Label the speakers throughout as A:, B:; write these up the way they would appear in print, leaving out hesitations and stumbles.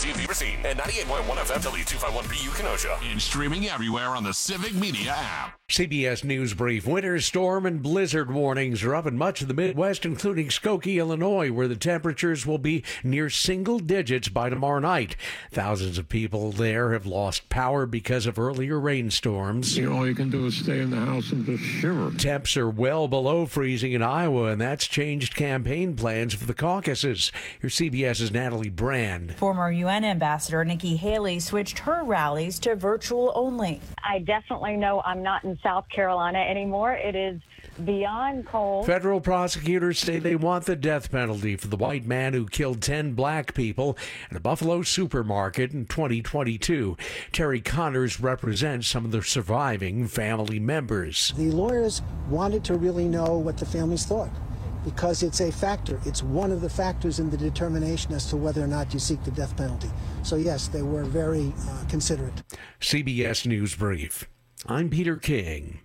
A: WCB Racine and 98.1 FM W251BU Kenosha.
B: And streaming everywhere on the Civic Media app.
C: CBS News Brief. Winter storm and blizzard warnings are up in much of the Midwest, including Skokie, Illinois, where the temperatures will be near single digits by tomorrow night. Thousands of people there have lost power because of earlier rainstorms.
D: All you can do is stay in the house and just shiver.
C: Temps are well below freezing in Iowa, and that's changed campaign plans for the caucuses. Here's CBS's Natalie Brand.
E: Former UN Ambassador Nikki Haley switched her rallies to virtual only.
F: I definitely know I'm not in South Carolina anymore. It is beyond cold.
C: Federal prosecutors say they want the death penalty for the white man who killed 10 black people at a Buffalo supermarket in 2022. Terry Connors represents some of the surviving family members.
G: The lawyers wanted to really know what the families thought, because it's a factor. It's one of the factors in the determination as to whether or not you seek the death penalty. So yes, they were very considerate.
C: CBS News Brief. I'm Peter King.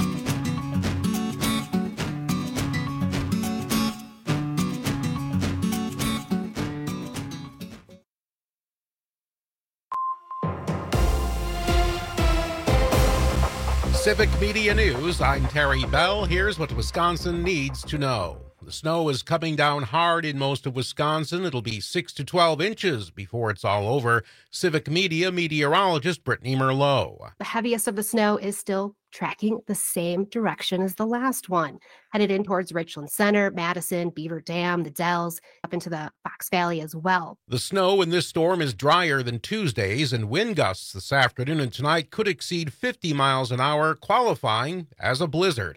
H: Civic Media News, I'm Terry Bell. Here's what Wisconsin needs to know. The snow is coming down hard in most of Wisconsin. It'll be 6 to 12 inches before it's all over. Civic Media meteorologist Brittany Merlot.
I: The heaviest of the snow is still tracking the same direction as the last one, headed in towards Richland Center, Madison, Beaver Dam, the Dells, up into the Fox Valley as well.
H: The snow in this storm is drier than Tuesday's, and wind gusts this afternoon and tonight could exceed 50 miles an hour, qualifying as a blizzard.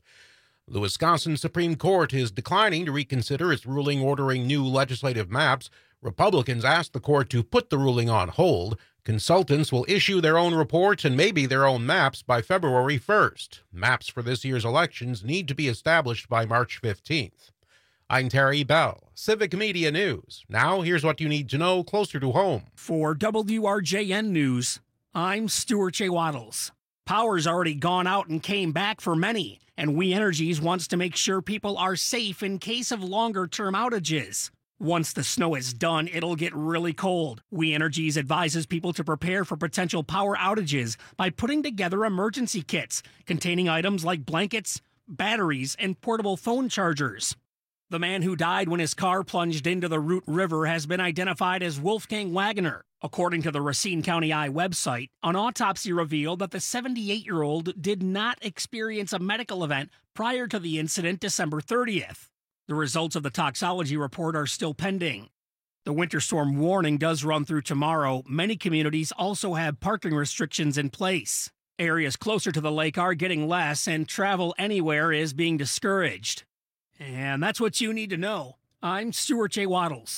H: The Wisconsin Supreme Court is declining to reconsider its ruling ordering new legislative maps. Republicans asked the court to put the ruling on hold. Consultants will issue their own reports and maybe their own maps by February 1st. Maps for this year's elections need to be established by March 15th. I'm Terry Bell, Civic Media News. Now, here's what you need to know closer to home.
J: For WRJN News, I'm Stuart J. Waddles. Power's already gone out and came back for many, and We Energies wants to make sure people are safe in case of longer-term outages. Once the snow is done, it'll get really cold. We Energies advises people to prepare for potential power outages by putting together emergency kits containing items like blankets, batteries, and portable phone chargers. The man who died when his car plunged into the Root River has been identified as Wolfgang Wagoner. According to the Racine County Eye website, an autopsy revealed that the 78-year-old did not experience a medical event prior to the incident December 30th. The results of the toxicology report are still pending. The winter storm warning does run through tomorrow. Many communities also have parking restrictions in place. Areas closer to the lake are getting less, and travel anywhere is being discouraged. And that's what you need to know. I'm Stuart J. Waddles,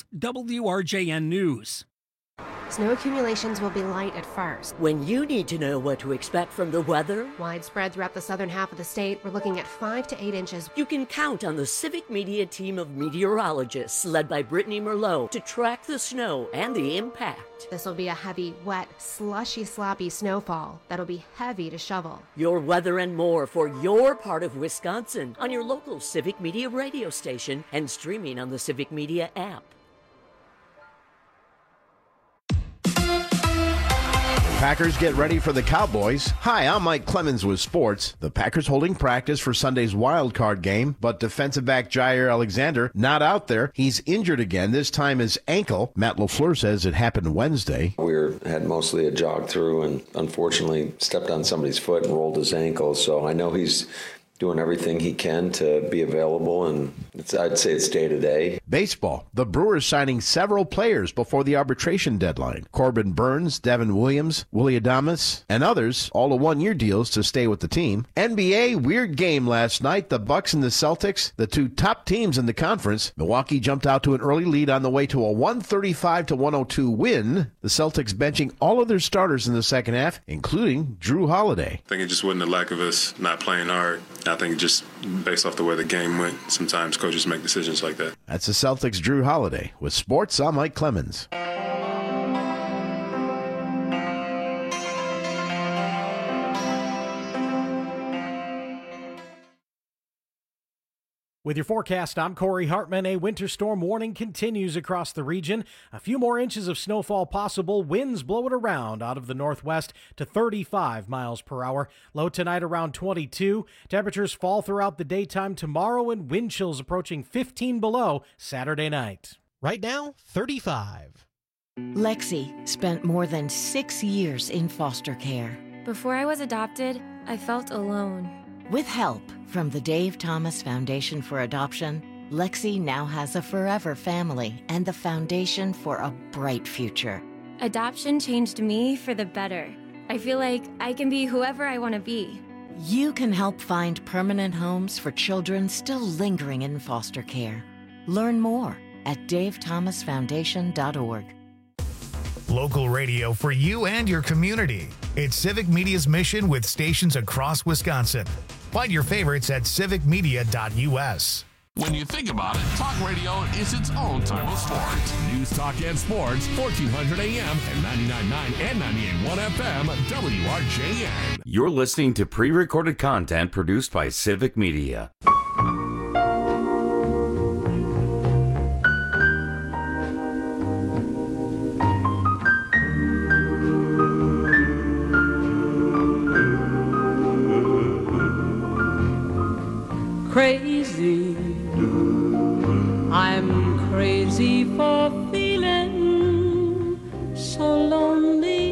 J: WRJN News.
I: Snow accumulations will be light at first.
K: When you need to know what to expect from the weather,
I: Widespread throughout the southern half of the state, we're looking at 5 to 8 inches.
K: you can count on the Civic Media team of meteorologists led by Brittany Merlot to track the snow and the impact.
I: This will be a heavy, wet, slushy, sloppy snowfall that'll be heavy to shovel.
K: Your weather and more for your part of Wisconsin on your local Civic Media radio station and streaming on the Civic Media app.
L: Packers get ready for the Cowboys. Hi, I'm Mike Clemens with sports. The Packers holding practice for Sunday's wild card game, but defensive back Jair Alexander not out there. He's injured again, this time his ankle. Matt LaFleur says it happened Wednesday.
M: We had mostly a jog through and unfortunately stepped on somebody's foot and rolled his ankle. So I know he's doing everything he can to be available, and I'd say it's day to day.
L: Baseball. The Brewers signing several players before the arbitration deadline. Corbin Burns, Devin Williams, Willie Adames, and others, all to one-year deals to stay with the team. NBA, weird game last night. The Bucks and the Celtics, the two top teams in the conference. Milwaukee jumped out to an early lead on the way to a 135-102 win. The Celtics benching all of their starters in the second half, including Drew Holiday.
N: I think it just wasn't the lack of us not playing hard. I think just based off the way the game went, sometimes coaches make decisions like that.
L: That's the Celtics' Drew Holiday. With sports, I'm Mike Clemens.
O: With your forecast, I'm Corey Hartman. A winter storm warning continues across the region. A few more inches of snowfall possible. Winds blow it around out of the northwest to 35 miles per hour. Low tonight around 22. Temperatures fall throughout the daytime tomorrow and wind chills approaching 15 below Saturday night.
P: Right now, 35.
Q: Lexi spent more than 6 years in foster care.
R: Before I was adopted, I felt alone.
Q: With help from the Dave Thomas Foundation for Adoption, Lexi now has a forever family and the foundation for a bright future.
R: Adoption changed me for the better. I feel like I can be whoever I want to be.
Q: You can help find permanent homes for children still lingering in foster care. Learn more at davethomasfoundation.org.
S: Local radio for you and your community. It's Civic Media's mission with stations across Wisconsin. Find your favorites at civicmedia.us.
B: When you think about it, talk radio is its own type of sport. News, talk, and sports, 1400 AM and 99.9 and 98.1 FM, WRJN.
T: You're listening to pre-recorded content produced by Civic Media.
U: Crazy, I'm crazy for feeling so lonely.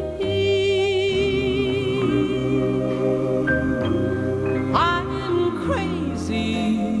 U: I'm crazy.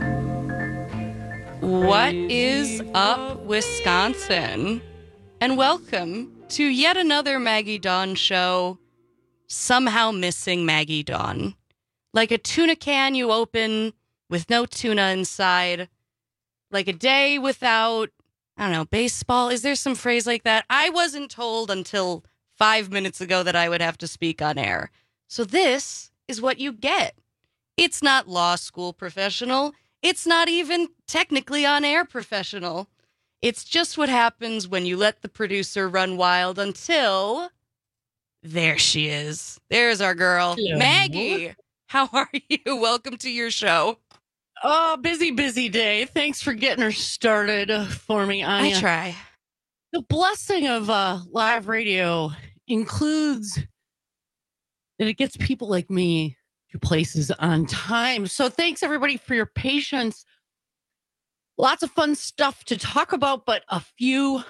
V: What is up, Wisconsin? And welcome to yet another Maggie Dawn show. Somehow missing Maggie Dawn. Like a tuna can you open with no tuna inside. Like a day without, I don't know, baseball. Is there some phrase like that? I wasn't told until 5 minutes ago that I would have to speak on air. So this is what you get. It's not law school professional. It's not even technically on air professional. It's just what happens when you let the producer run wild until... There she is. There's our girl,
J: Hello.
V: Maggie. How are you? Welcome to your show.
J: Oh, busy day. Thanks for getting her started for me, Anya.
V: I try.
J: The blessing of live radio includes that it gets people like me to places on time. So thanks, everybody, for your patience. Lots of fun stuff to talk about, but a few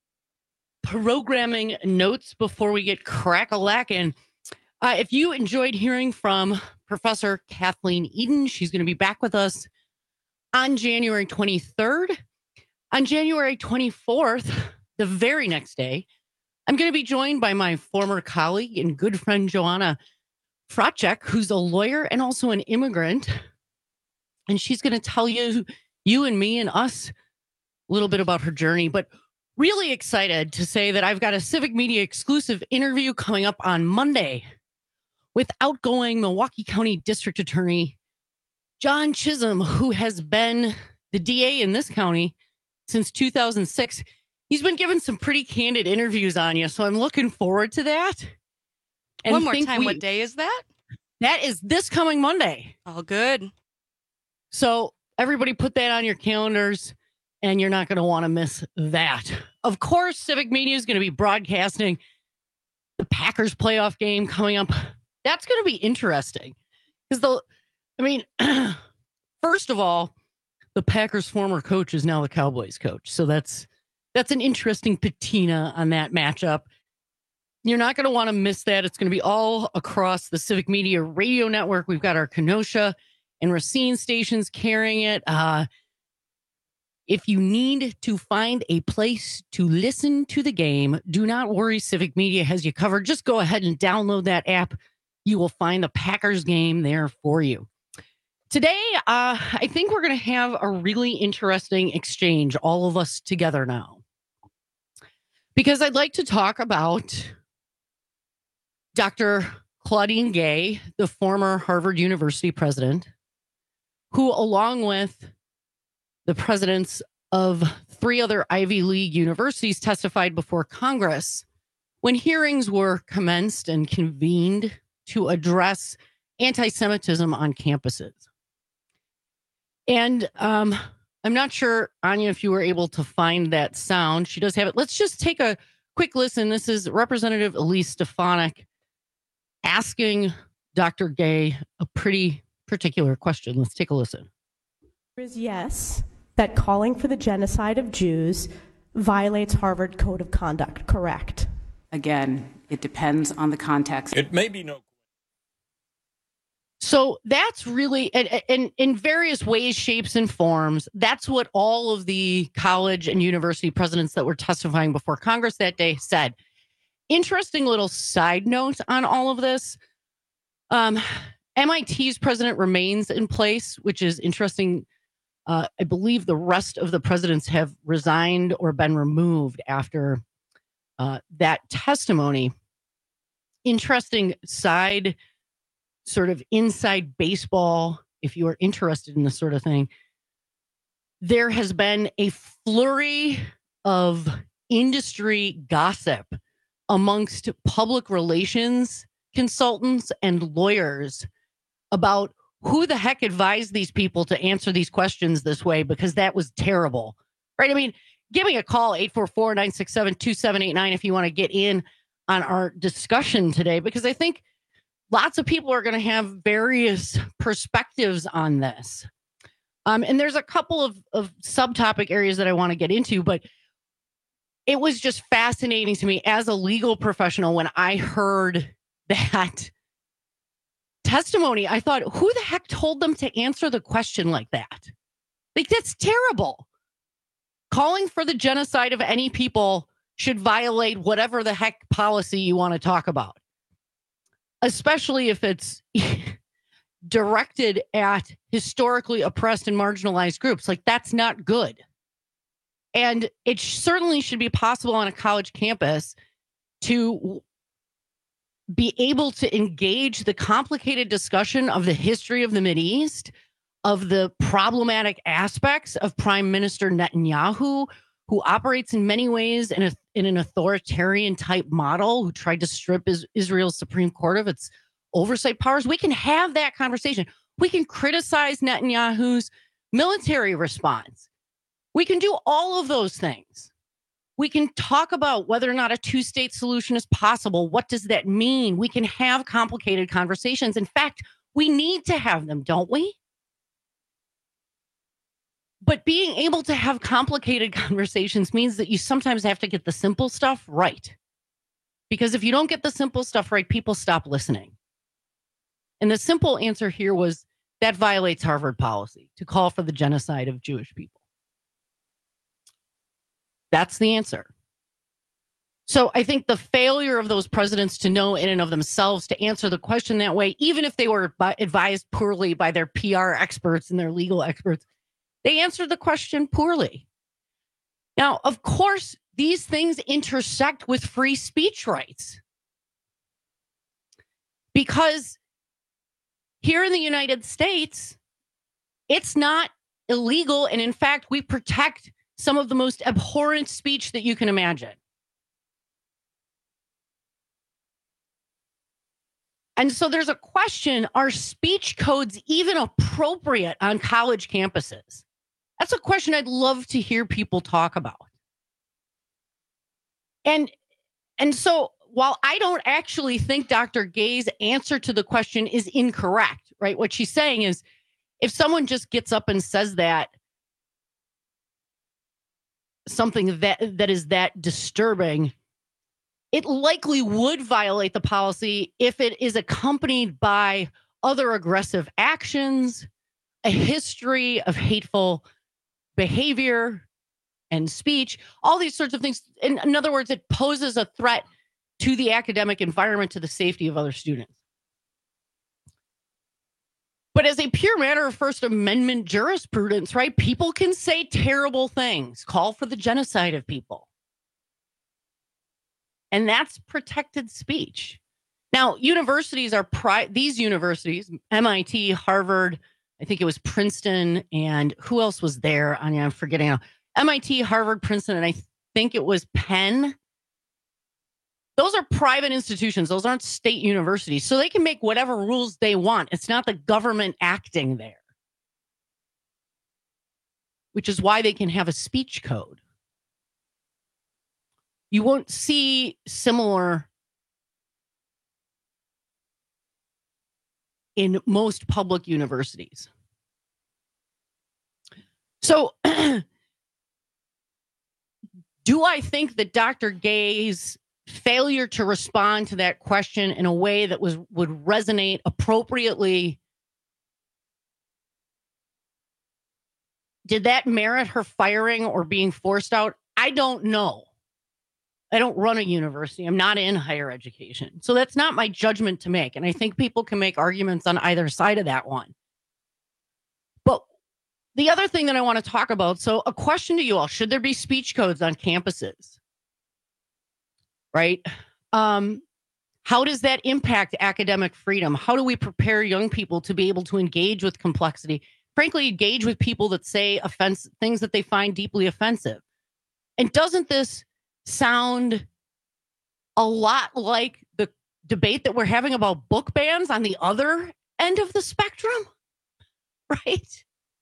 J: programming notes before we get crack-a-lackin'. If you enjoyed hearing from Professor Kathleen Eden, she's going to be back with us on January 23rd. On January 24th, the very next day, I'm going to be joined by my former colleague and good friend, Joanna Fracek, who's a lawyer and also an immigrant. And she's going to tell you and me and us a little bit about her journey. But really excited to say that I've got a Civic Media exclusive interview coming up on Monday with outgoing Milwaukee County District Attorney John Chisholm, who has been the DA in this county since 2006. He's been given some pretty candid interviews on you, so I'm looking forward to that. And
V: one more time, what day is that?
J: That is this coming Monday.
V: All good.
J: So everybody put that on your calendars, and you're not going to want to miss that. Of course, Civic Media is going to be broadcasting the Packers playoff game coming up. That's going to be interesting because first of all, the Packers' former coach is now the Cowboys' coach. So that's an interesting patina on that matchup. You're not going to want to miss that. It's going to be all across the Civic Media radio network. We've got our Kenosha and Racine stations carrying it. If you need to find a place to listen to the game, do not worry. Civic Media has you covered. Just go ahead and download that app. You will find the Packers game there for you. Today, I think we're going to have a really interesting exchange, all of us together now. Because I'd like to talk about Dr. Claudine Gay, the former Harvard University president, who, along with the presidents of 3 other Ivy League universities, testified before Congress when hearings were commenced and convened to address anti-Semitism on campuses.
A: And I'm not sure, Anya, if you were able to find that sound. She does have it. Let's just take a quick listen. This is Representative Elise Stefanik asking Dr. Gay a pretty particular question. Let's take a listen.
D: Is yes, that calling for the genocide of Jews violates Harvard Code of Conduct, correct?
W: Again, it depends on the context.
X: It may be no.
A: So that's really, and in various ways, shapes, and forms, that's what all of the college and university presidents that were testifying before Congress that day said. Interesting little side note on all of this. MIT's president remains in place, which is interesting. I believe the rest of the presidents have resigned or been removed after that testimony. Interesting side, sort of inside baseball, if you are interested in this sort of thing. There has been a flurry of industry gossip amongst public relations consultants and lawyers about who the heck advised these people to answer these questions this way, because that was terrible, right? I mean, give me a call, 844-967-2789, if you want to get in on our discussion today, because I think lots of people are going to have various perspectives on this. And there's a couple of subtopic areas that I want to get into, but it was just fascinating to me as a legal professional when I heard that testimony. I thought, who the heck told them to answer the question like that? Like, that's terrible. Calling for the genocide of any people should violate whatever the heck policy you want to talk about, especially if it's directed at historically oppressed and marginalized groups. Like, that's not good. And it certainly should be possible on a college campus to be able to engage the complicated discussion of the history of the Mideast, of the problematic aspects of Prime Minister Netanyahu, who operates in many ways in an authoritarian type model, who tried to strip Israel's Supreme Court of its oversight powers. We can have that conversation. We can criticize Netanyahu's military response. We can do all of those things. We can talk about whether or not a two-state solution is possible. What does that mean? We can have complicated conversations. In fact, we need to have them, don't we? But being able to have complicated conversations means that you sometimes have to get the simple stuff right. Because if you don't get the simple stuff right, people stop listening. And the simple answer here was that violates Harvard policy to call for the genocide of Jewish people. That's the answer. So I think the failure of those presidents to know in and of themselves to answer the question that way, even if they were advised poorly by their PR experts and their legal experts, they answered the question poorly. Now, of course, these things intersect with free speech rights. Because here in the United States, it's not illegal. And in fact, we protect some of the most abhorrent speech that you can imagine. And so there's a question, are speech codes even appropriate on college campuses? That's a question I'd love to hear people talk about. And so while I don't actually think Dr. Gay's answer to the question is incorrect, right? What she's saying is, if someone just gets up and says that, something that is that disturbing, it likely would violate the policy if it is accompanied by other aggressive actions, a history of hateful behavior and speech, all these sorts of things. In other words, it poses a threat to the academic environment, to the safety of other students. But as a pure matter of First Amendment jurisprudence, right, people can say terrible things, call for the genocide of people. And that's protected speech. Now, universities are, these universities, MIT, Harvard, I think it was Princeton, and who else was there? I'm forgetting now. MIT, Harvard, Princeton, and I think it was Penn. Those are private institutions. Those aren't state universities. So they can make whatever rules they want. It's not the government acting there. which is why they can have a speech code. You won't see similar in most public universities. So, do I think that Dr. Gay's failure to respond to that question in a way that would resonate appropriately, did that merit her firing or being forced out? I don't know. I don't run a university. I'm not in higher education. So that's not my judgment to make. And I think people can make arguments on either side of that one. But the other thing that I want to talk about, so a question to you all, should there be speech codes on campuses? Right? How does that impact academic freedom? How do we prepare young people to be able to engage with complexity? Frankly, engage with people that say things that they find deeply offensive. And doesn't this sound a lot like the debate that we're having about book bans on the other end of the spectrum? Right?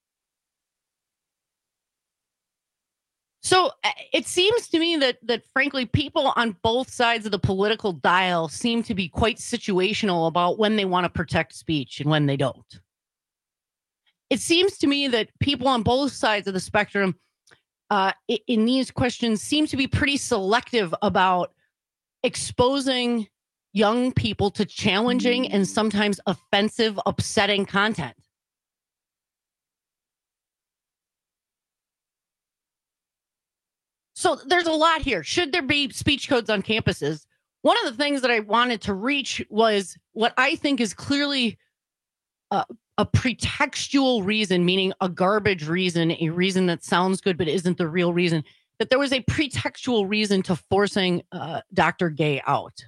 A: So it seems to me that frankly, people on both sides of the political dial seem to be quite situational about when they want to protect speech and when they don't. It seems to me that people on both sides of the spectrum in these questions seem to be pretty selective about exposing young people to challenging and sometimes offensive, upsetting content. So there's a lot here. Should there be speech codes on campuses? One of the things that I wanted to reach was what I think is clearly a pretextual reason, meaning a garbage reason, a reason that sounds good but isn't the real reason, that there was a pretextual reason to forcing Dr. Gay out.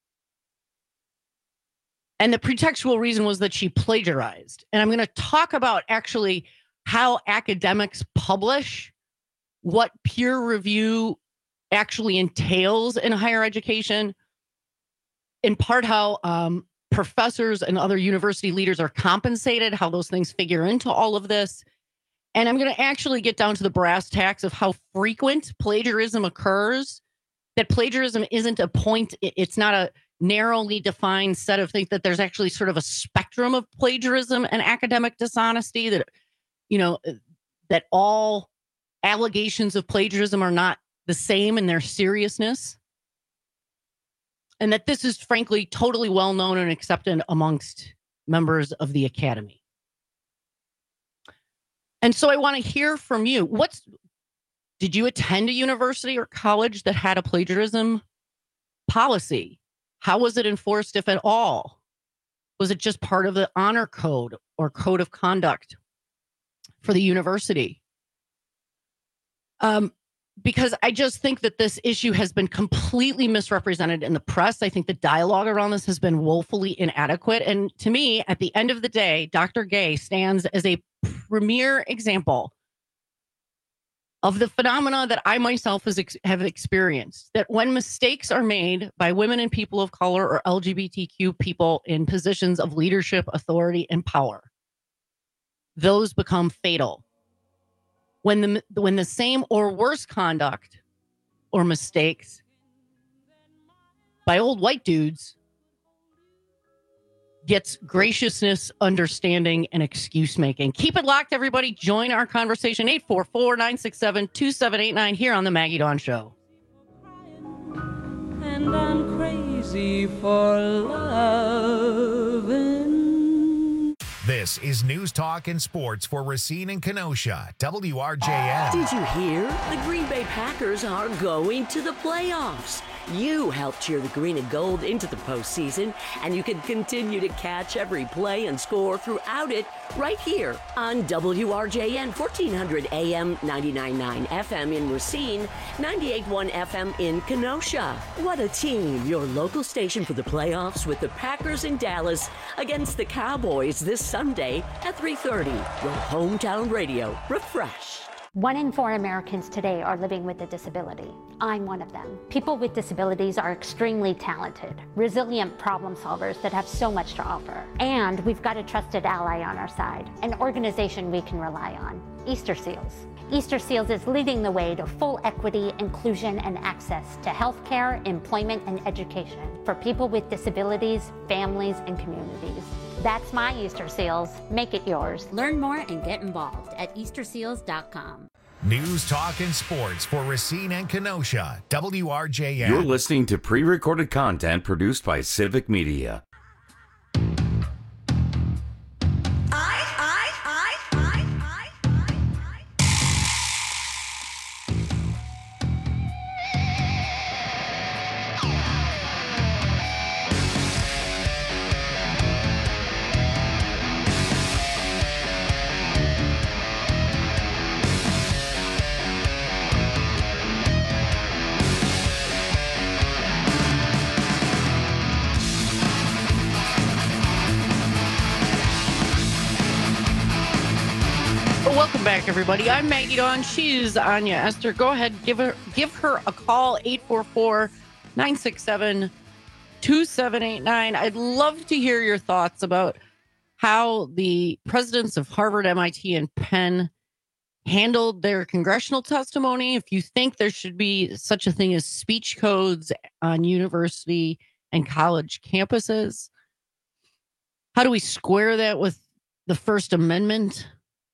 A: And the pretextual reason was that she plagiarized. And I'm going to talk about actually how academics publish, what peer review actually entails in higher education, in part how professors and other university leaders are compensated, how those things figure into all of this. And I'm going to actually get down to the brass tacks of how frequent plagiarism occurs, that plagiarism isn't a point. It's not a narrowly defined set of things, that there's actually sort of a spectrum of plagiarism and academic dishonesty, that, you know, that all allegations of plagiarism are not the same in their seriousness. And that this is frankly totally well known and accepted amongst members of the academy. And so I want to hear from you. Did you attend a university or college that had a plagiarism policy? How was it enforced, if at all? Was it just part of the honor code or code of conduct for the university? Because I just think that this issue has been completely misrepresented in the press. I think the dialogue around this has been woefully inadequate. And to me, at the end of the day, Dr. Gay stands as a premier example of the phenomena that I myself have experienced, that when mistakes are made by women and people of color or LGBTQ people in positions of leadership, authority, and power, those become fatal. When the same or worse conduct or mistakes by old white dudes gets graciousness, understanding, and excuse making. Keep it locked, everybody. Join our conversation, 844-967-2789 here on the Maggie Dawn Show.
U: And I'm crazy for loving.
S: This is News Talk and Sports for Racine and Kenosha, WRJN.
K: Did you hear? The Green Bay Packers are going to the playoffs. You helped cheer the green and gold into the postseason, and you can continue to catch every play and score throughout it right here on WRJN 1400 AM, 99.9 FM in Racine, 98.1 FM in Kenosha. What a team. Your local station for the playoffs with the Packers in Dallas against the Cowboys this Sunday at 3:30. Your hometown radio refreshed.
E: 1 in 4 Americans today are living with a disability. I'm one of them. People with disabilities are extremely talented, resilient problem solvers that have so much to offer. And we've got a trusted ally on our side, an organization we can rely on, Easter Seals. Easter Seals is leading the way to full equity, inclusion, and access to healthcare, employment, and education for people with disabilities, families, and communities. That's my Easter Seals. Make it yours.
F: Learn more and get involved at easterseals.com.
S: News, talk, and sports for Racine and Kenosha. WRJN.
T: You're listening to pre-recorded content produced by Civic Media.
A: Welcome back, everybody. I'm Maggie Dawn. She's Anya Esther. Go ahead, give her a call, 844-967-2789. I'd love to hear your thoughts about how the presidents of Harvard, MIT, and Penn handled their congressional testimony. If you think there should be such a thing as speech codes on university and college campuses, how do we square that with the First Amendment?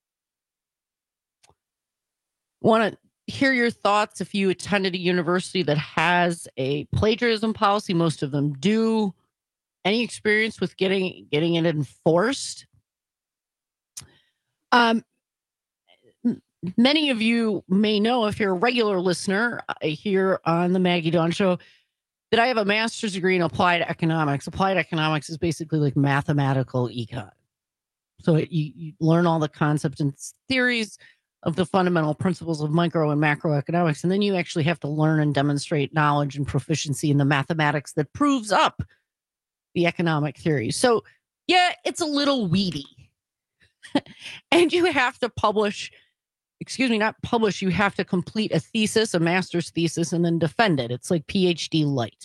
A: Want to hear your thoughts if you attended a university that has a plagiarism policy. Most of them do. Any experience with getting it enforced? Many of you may know, if you're a regular listener here on the Maggie Dawn Show, that I have a master's degree in applied economics. Applied economics is basically like mathematical econ. So you learn all the concepts and theories of the fundamental principles of micro and macroeconomics. And then you actually have to learn and demonstrate knowledge and proficiency in the mathematics that proves up the economic theory. So yeah, it's a little weedy. And you have to you have to complete a thesis, a master's thesis, and then defend it. It's like PhD light.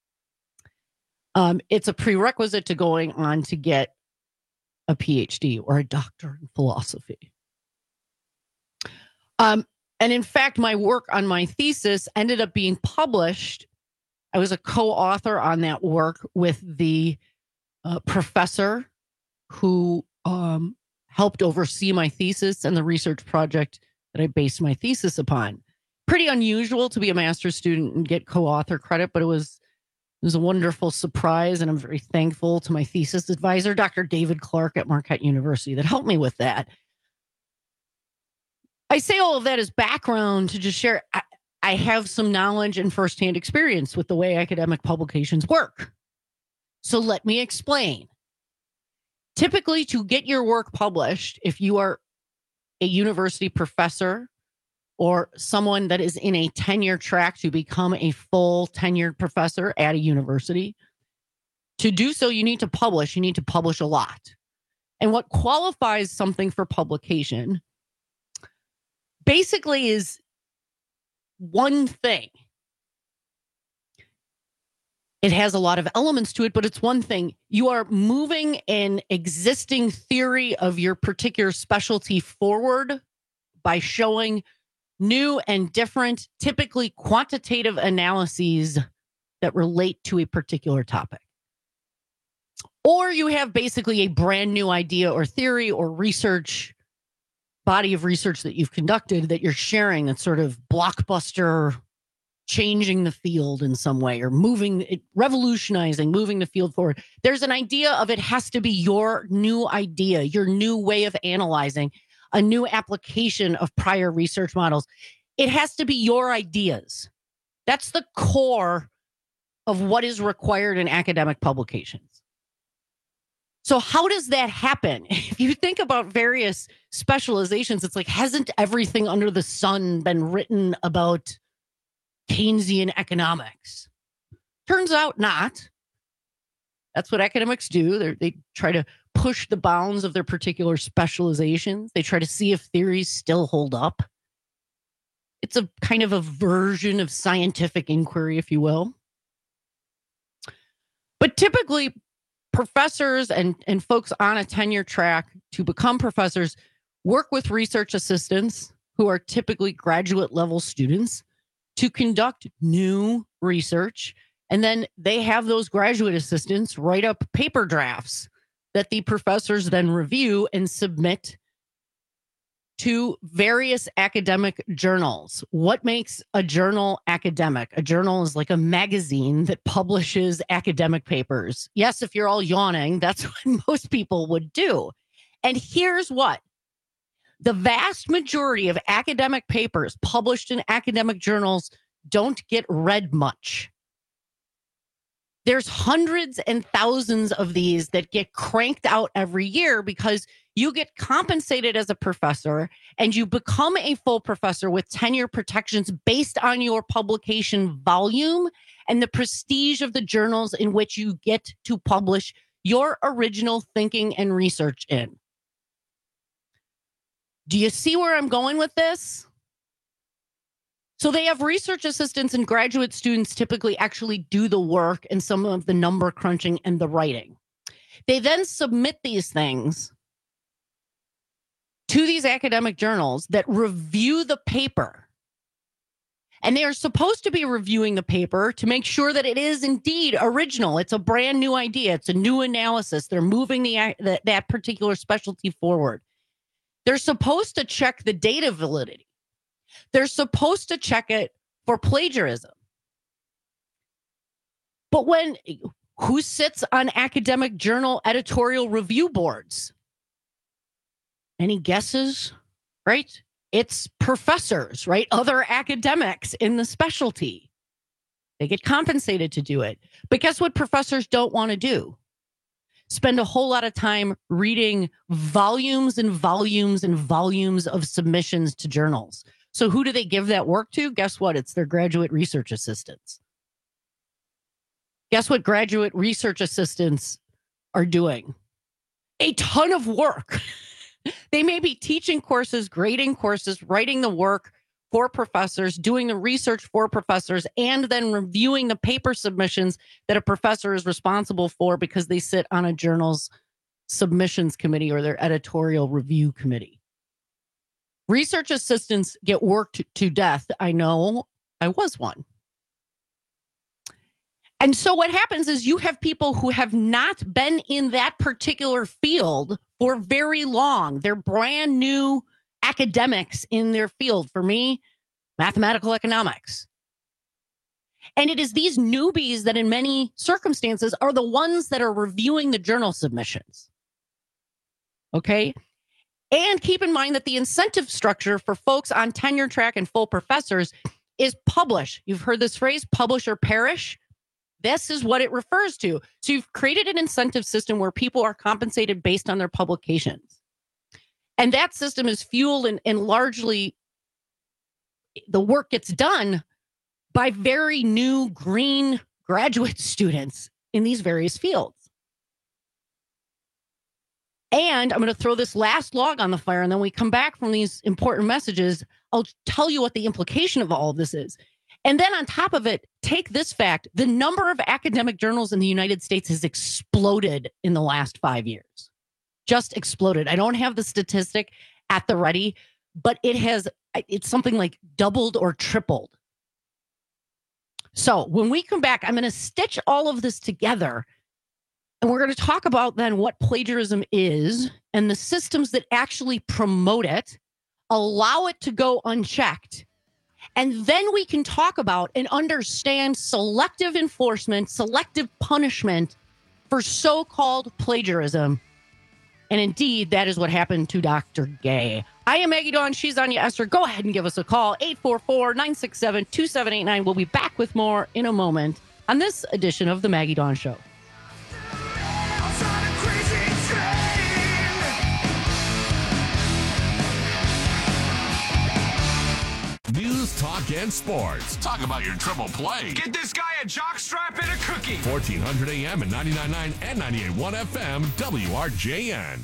A: It's a prerequisite to going on to get a PhD or a doctor in philosophy. And in fact, my work on my thesis ended up being published. I was a co-author on that work with the professor who helped oversee my thesis and the research project that I based my thesis upon. Pretty unusual to be a master's student and get co-author credit, but it was a wonderful surprise, and I'm very thankful to my thesis advisor, Dr. David Clark at Marquette University, that helped me with that. I say all of that as background to just share. I have some knowledge and firsthand experience with the way academic publications work. So let me explain. Typically, to get your work published, if you are a university professor or someone that is in a tenure track to become a full tenured professor at a university, to do so, you need to publish. You need to publish a lot. And what qualifies something for publication basically is one thing. It has a lot of elements to it, but it's one thing. You are moving an existing theory of your particular specialty forward by showing new and different, typically quantitative analyses that relate to a particular topic. Or you have basically a brand new idea or theory or research, body of research that you've conducted that you're sharing, that's sort of blockbuster, changing the field in some way, or revolutionizing, moving the field forward. There's an idea of it has to be your new idea, your new way of analyzing, a new application of prior research models. It has to be your ideas. That's the core of what is required in academic publications. So how does that happen? If you think about various specializations, it's like, hasn't everything under the sun been written about Keynesian economics? Turns out not. That's what academics do. They try to push the bounds of their particular specializations. They try to see if theories still hold up. It's a kind of a version of scientific inquiry, if you will. But typically, professors and folks on a tenure track to become professors work with research assistants who are typically graduate level students to conduct new research. And then they have those graduate assistants write up paper drafts that the professors then review and submit to various academic journals. What makes a journal academic? A journal is like a magazine that publishes academic papers. Yes, if you're all yawning, that's what most people would do. And here's what. The vast majority of academic papers published in academic journals don't get read much. There's hundreds and thousands of these that get cranked out every year because you get compensated as a professor and you become a full professor with tenure protections based on your publication volume and the prestige of the journals in which you get to publish your original thinking and research in. Do you see where I'm going with this? So they have research assistants and graduate students typically actually do the work and some of the number crunching and the writing. They then submit these things to these academic journals that review the paper. And they are supposed to be reviewing the paper to make sure that it is indeed original. It's a brand new idea. It's a new analysis. They're moving that particular specialty forward. They're supposed to check the data validity. They're supposed to check it for plagiarism. But who sits on academic journal editorial review boards? Any guesses? Right? It's professors, right? Other academics in the specialty. They get compensated to do it. But guess what professors don't want to do? Spend a whole lot of time reading volumes and volumes and volumes of submissions to journals. So who do they give that work to? Guess what? It's their graduate research assistants. Guess what graduate research assistants are doing? A ton of work. They may be teaching courses, grading courses, writing the work for professors, doing the research for professors, and then reviewing the paper submissions that a professor is responsible for because they sit on a journal's submissions committee or their editorial review committee. Research assistants get worked to death. I know, I was one. And so what happens is you have people who have not been in that particular field for very long. They're brand new academics in their field. For me, mathematical economics. And it is these newbies that in many circumstances are the ones that are reviewing the journal submissions. Okay? And keep in mind that the incentive structure for folks on tenure track and full professors is publish. You've heard this phrase, publish or perish. This is what it refers to. So you've created an incentive system where people are compensated based on their publications. And that system is fueled and largely the work gets done by very new green graduate students in these various fields. And I'm going to throw this last log on the fire, and then we come back from these important messages. I'll tell you what the implication of all of this is. And then on top of it, take this fact. The number of academic journals in the United States has exploded in the last 5 years. Just exploded. I don't have the statistic at the ready, but it's something like doubled or tripled. So when we come back, I'm going to stitch all of this together. And we're going to talk about then what plagiarism is and the systems that actually promote it, allow it to go unchecked. And then we can talk about and understand selective enforcement, selective punishment for so-called plagiarism. And indeed, that is what happened to Dr. Gay. I am Maggie Dawn. She's Anya Esser. Go ahead and give us a call, 844-967-2789. We'll be back with more in a moment on this edition of The Maggie Dawn Show.
B: News, talk, and sports. Talk about your triple play.
C: Get this guy a jockstrap and a cookie.
B: 1400 AM and 99.9 and 98.1 FM, WRJN.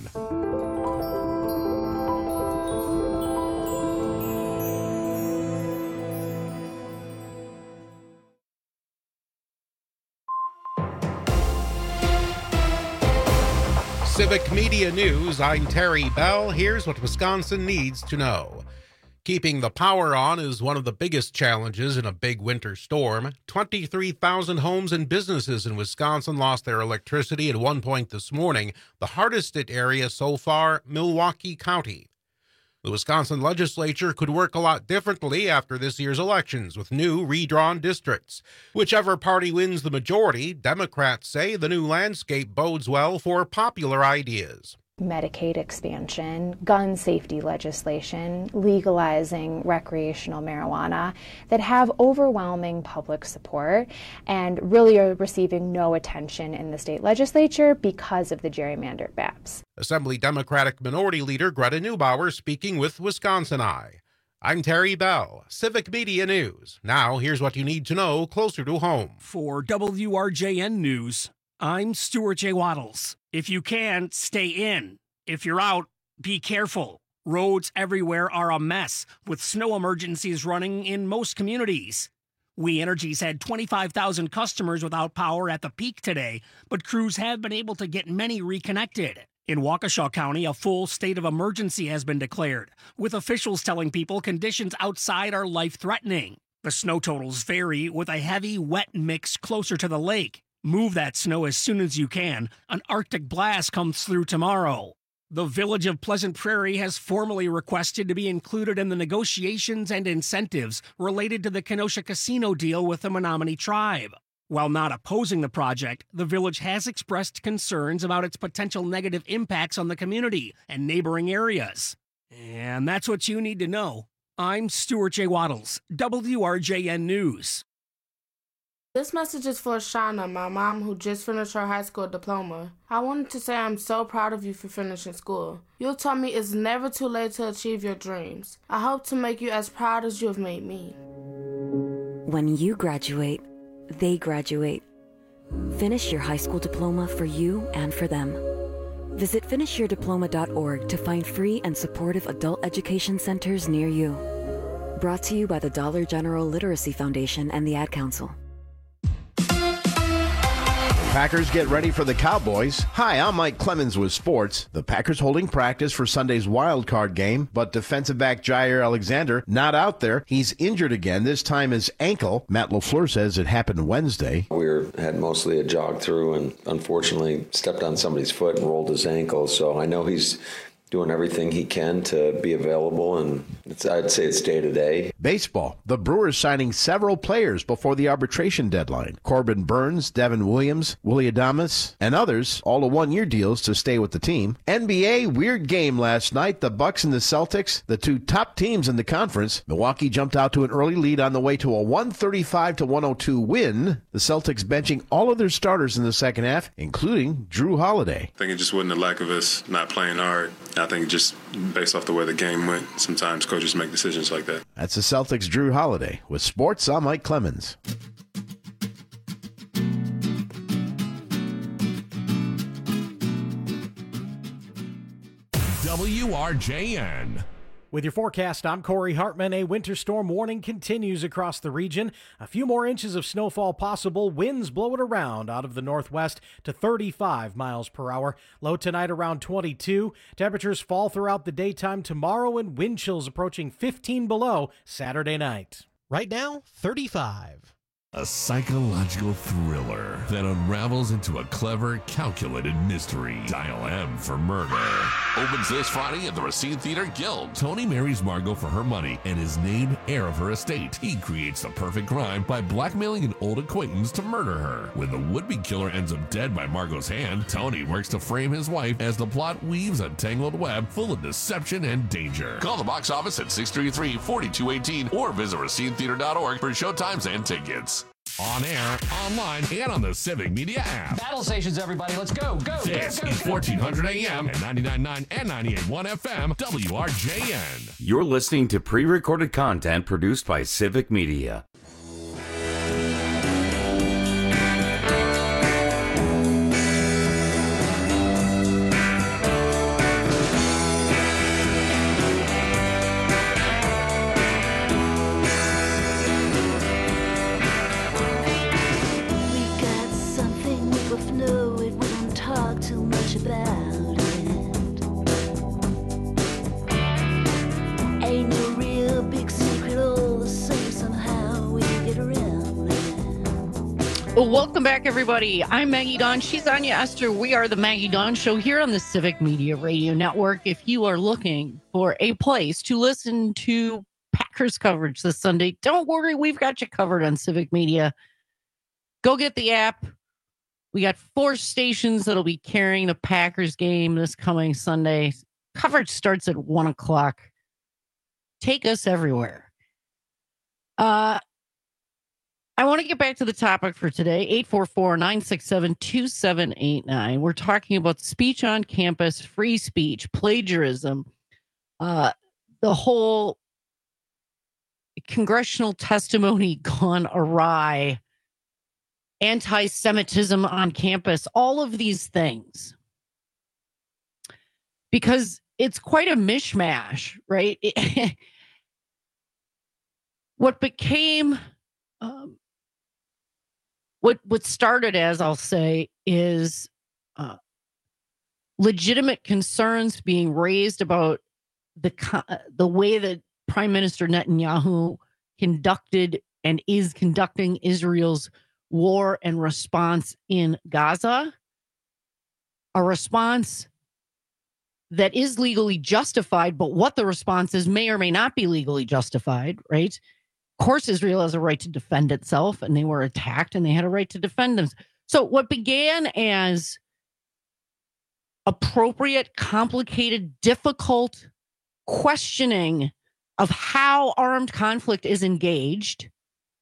G: Civic Media News, I'm Terry Bell. Here's what Wisconsin needs to know. Keeping the power on is one of the biggest challenges in a big winter storm. 23,000 homes and businesses in Wisconsin lost their electricity at one point this morning. The hardest hit area so far, Milwaukee County. The Wisconsin legislature could work a lot differently after this year's elections with new redrawn districts. Whichever party wins the majority, Democrats say the new landscape bodes well for popular ideas.
H: Medicaid expansion, gun safety legislation, legalizing recreational marijuana that have overwhelming public support and really are receiving no attention in the state legislature because of the gerrymandered maps.
G: Assembly Democratic Minority Leader Greta Neubauer speaking with Wisconsin Eye. I'm Terry Bell, Civic Media News. Now here's what you need to know closer to home.
J: For WRJN News, I'm Stuart J. Waddles. If you can, stay in. If you're out, be careful. Roads everywhere are a mess, with snow emergencies running in most communities. We Energies had 25,000 customers without power at the peak today, but crews have been able to get many reconnected. In Waukesha County, a full state of emergency has been declared, with officials telling people conditions outside are life-threatening. The snow totals vary, with a heavy, wet mix closer to the lake. Move that snow as soon as you can. An Arctic blast comes through tomorrow. The village of Pleasant Prairie has formally requested to be included in the negotiations and incentives related to the Kenosha Casino deal with the Menominee tribe. While not opposing the project, the village has expressed concerns about its potential negative impacts on the community and neighboring areas. And that's what you need to know. I'm Stuart J. Waddles, WRJN News.
I: This message is for Shauna, my mom who just finished her high school diploma. I wanted to say I'm so proud of you for finishing school. You told me it's never too late to achieve your dreams. I hope to make you as proud as you have made me.
X: When you graduate, they graduate. Finish your high school diploma for you and for them. Visit finishyourdiploma.org to find free and supportive adult education centers near you. Brought to you by the Dollar General Literacy Foundation and the Ad Council.
L: Packers get ready for the Cowboys. Hi, I'm Mike Clemens with sports. The Packers holding practice for Sunday's wild card game, but defensive back Jair Alexander not out there. He's injured again, this time his ankle. Matt LaFleur says it happened Wednesday.
M: We had mostly a jog through and unfortunately stepped on somebody's foot and rolled his ankle. So I know he's doing everything he can to be available, and I'd say it's day to day.
L: Baseball. The Brewers signing several players before the arbitration deadline. Corbin Burns, Devin Williams, Willie Adames, and others, all to one-year deals to stay with the team. NBA, weird game last night. The Bucks and the Celtics, the two top teams in the conference. Milwaukee jumped out to an early lead on the way to a 135-102 win. The Celtics benching all of their starters in the second half, including Drew Holiday.
N: I think it just wasn't a lack of us not playing hard. I think just based off the way the game went, sometimes coaches make decisions like that.
L: That's the Celtics' Drew Holiday. With sports, I'm Mike Clemens.
B: WRJN.
O: With your forecast, I'm Corey Hartman. A winter storm warning continues across the region. A few more inches of snowfall possible. Winds blowing around out of the northwest to 35 miles per hour. Low tonight around 22. Temperatures fall throughout the daytime tomorrow and wind chills approaching 15 below Saturday night.
P: Right now, 35.
B: A psychological thriller that unravels into a clever, calculated mystery. Dial M for Murder. Opens this Friday at the Racine Theater Guild. Tony marries Margot for her money and is named heir of her estate. He creates the perfect crime by blackmailing an old acquaintance to murder her. When the would-be killer ends up dead by Margot's hand, Tony works to frame his wife as the plot weaves a tangled web full of deception and danger. Call the box office at 633-4218 or visit racinetheater.org for showtimes and tickets. On air, online, and on the Civic Media app.
C: Battle stations, everybody. Let's go.
B: This is 1400 AM and 99.9 and 98.1 FM, WRJN.
T: You're listening to pre-recorded content produced by Civic Media.
Y: About
A: Well, welcome back, everybody. I'm Maggie Dawn. She's Anya Esther. We are the Maggie Dawn Show here on the Civic Media Radio Network. If you are looking for a place to listen to Packers coverage this Sunday, don't worry. We've got you covered on Civic Media. Go get the app. We got 4 stations that'll be carrying the Packers game this coming Sunday. Coverage starts at 1 o'clock. Take us everywhere. I want to get back to the topic for today, 844-967-2789. We're talking about speech on campus, free speech, plagiarism, the whole congressional testimony gone awry, anti-Semitism on campus, all of these things. Because it's quite a mishmash, right? What became... What started as, I'll say, is legitimate concerns being raised about the way that Prime Minister Netanyahu conducted and is conducting Israel's war and response in Gaza, a response that is legally justified, but what the response is may or may not be legally justified, right? Of course, Israel has a right to defend itself, and they were attacked, and they had a right to defend them. So what began as appropriate, complicated, difficult questioning of how armed conflict is engaged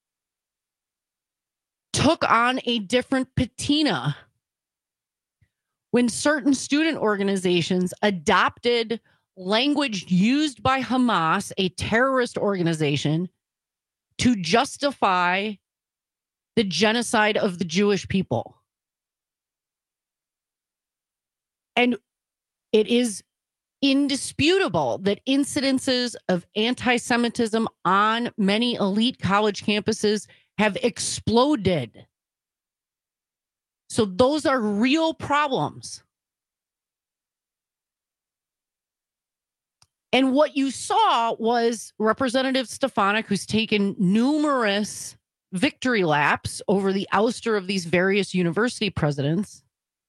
A: took on a different patina when certain student organizations adopted language used by Hamas, a terrorist organization, to justify the genocide of the Jewish people. And it is indisputable that incidences of anti-Semitism on many elite college campuses have exploded. So those are real problems. And what you saw was Representative Stefanik, who's taken numerous victory laps over the ouster of these various university presidents,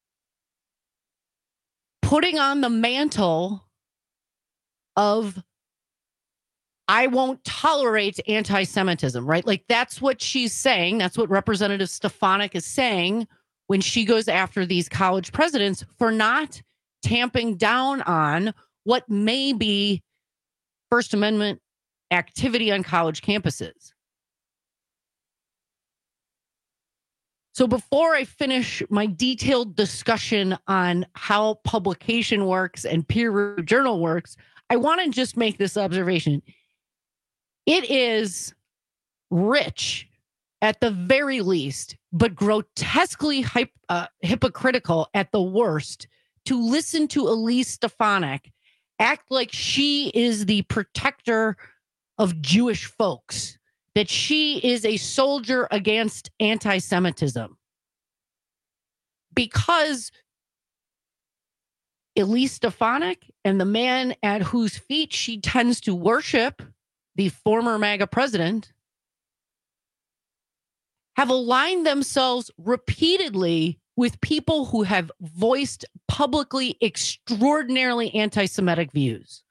A: putting on the mantle of, I won't tolerate anti-Semitism, right? Like, that's what she's saying. That's what Representative Stefanik is saying when she goes after these college presidents for not tamping down on what may be First Amendment activity on college campuses. So before I finish my detailed discussion on how publication works and peer-reviewed journal works, I want to just make this observation. It is rich at the very least, but grotesquely hypocritical at the worst, to listen to Elise Stefanik act like she is the protector of Jewish folks, that she is a soldier against anti-Semitism. Because Elise Stefanik and the man at whose feet she tends to worship, the former MAGA president, have aligned themselves repeatedly with people who have voiced publicly extraordinarily anti-Semitic views.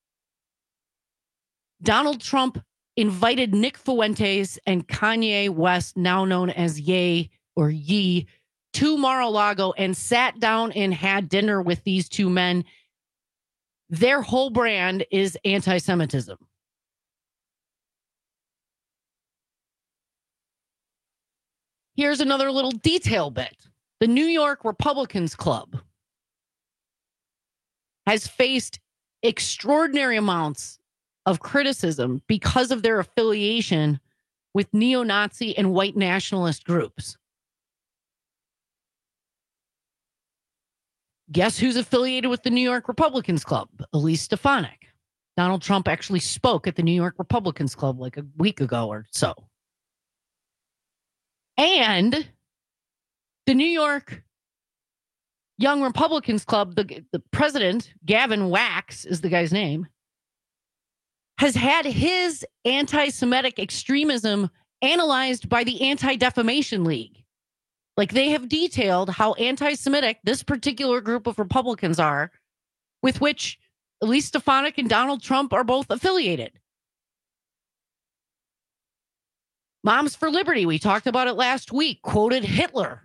A: Donald Trump invited Nick Fuentes and Kanye West, now known as Ye or Yee, to Mar-a-Lago and sat down and had dinner with these two men. Their whole brand is anti-Semitism. Here's another little detail bit. The New York Republicans Club has faced extraordinary amounts of criticism because of their affiliation with neo-Nazi and white nationalist groups. Guess who's affiliated with the New York Republicans Club? Elise Stefanik. Donald Trump actually spoke at the New York Republicans Club like a week ago or so. And the New York Young Republicans Club, the president, Gavin Wax is the guy's name, has had his anti-Semitic extremism analyzed by the Anti-Defamation League. Like, they have detailed how anti-Semitic this particular group of Republicans are, with which Elise Stefanik and Donald Trump are both affiliated. Moms for Liberty, we talked about it last week, quoted Hitler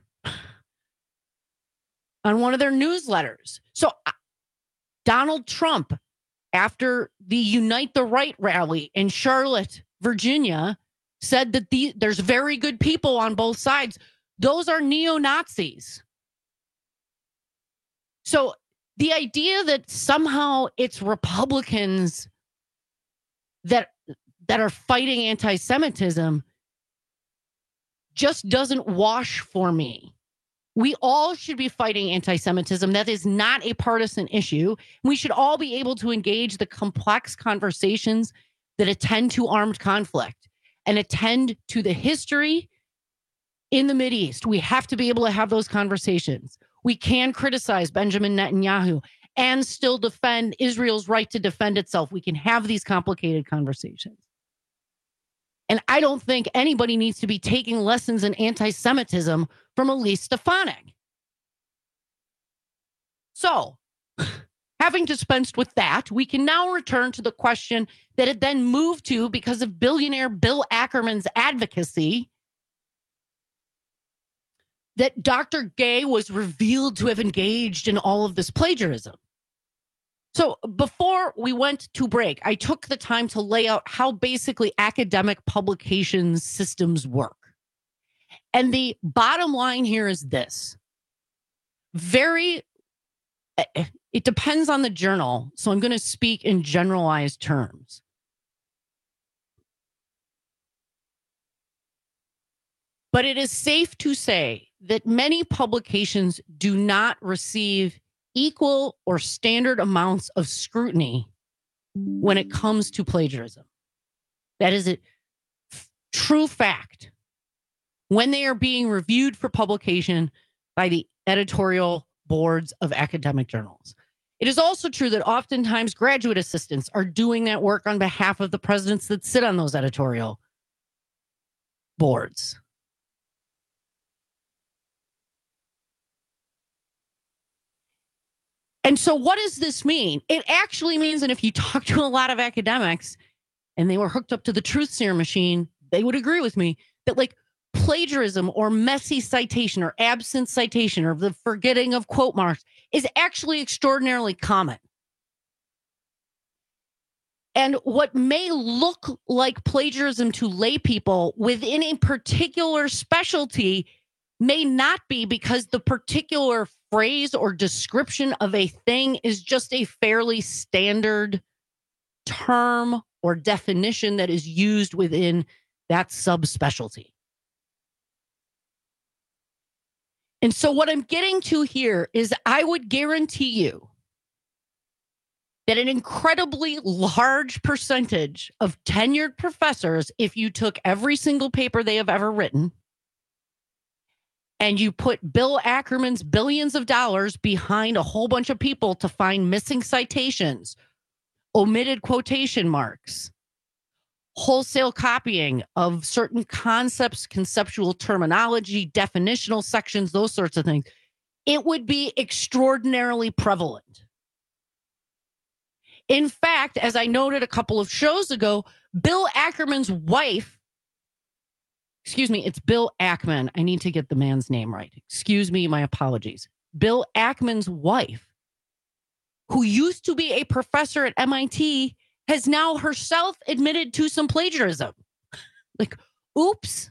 A: on one of their newsletters. So Donald Trump, after the Unite the Right rally in Charlotte, Virginia, said that there's very good people on both sides. Those are neo-Nazis. So the idea that somehow it's Republicans that are fighting anti-Semitism just doesn't wash for me. We all should be fighting anti-Semitism. That is not a partisan issue. We should all be able to engage the complex conversations that attend to armed conflict and attend to the history in the Mideast. We have to be able to have those conversations. We can criticize Benjamin Netanyahu and still defend Israel's right to defend itself. We can have these complicated conversations. And I don't think anybody needs to be taking lessons in anti-Semitism from Elise Stefanik. So, having dispensed with that, we can now return to the question that it then moved to because of billionaire Bill Ackerman's advocacy, that Dr. Gay was revealed to have engaged in all of this plagiarism. So before we went to break, I took the time to lay out how basically academic publications systems work. And the bottom line here is this. It depends on the journal, so I'm going to speak in generalized terms. But it is safe to say that many publications do not receive equal or standard amounts of scrutiny when it comes to plagiarism. That is a true fact. When they are being reviewed for publication by the editorial boards of academic journals. It is also true that oftentimes graduate assistants are doing that work on behalf of the presidents that sit on those editorial boards. And so what does this mean? It actually means that if you talk to a lot of academics and they were hooked up to the truth serum machine, they would agree with me that like plagiarism or messy citation or absent citation or the forgetting of quote marks is actually extraordinarily common. And what may look like plagiarism to lay people within a particular specialty may not be, because the particular phrase or description of a thing is just a fairly standard term or definition that is used within that subspecialty. And so what I'm getting to here is I would guarantee you that an incredibly large percentage of tenured professors, if you took every single paper they have ever written and you put Bill Ackerman's billions of dollars behind a whole bunch of people to find missing citations, omitted quotation marks, wholesale copying of certain concepts, conceptual terminology, definitional sections, those sorts of things, it would be extraordinarily prevalent. In fact, as I noted a couple of shows ago, Bill Ackerman's wife, it's Bill Ackman. I need to get the man's name right. Excuse me, my apologies. Bill Ackman's wife, who used to be a professor at MIT, has now herself admitted to some plagiarism. Like, oops.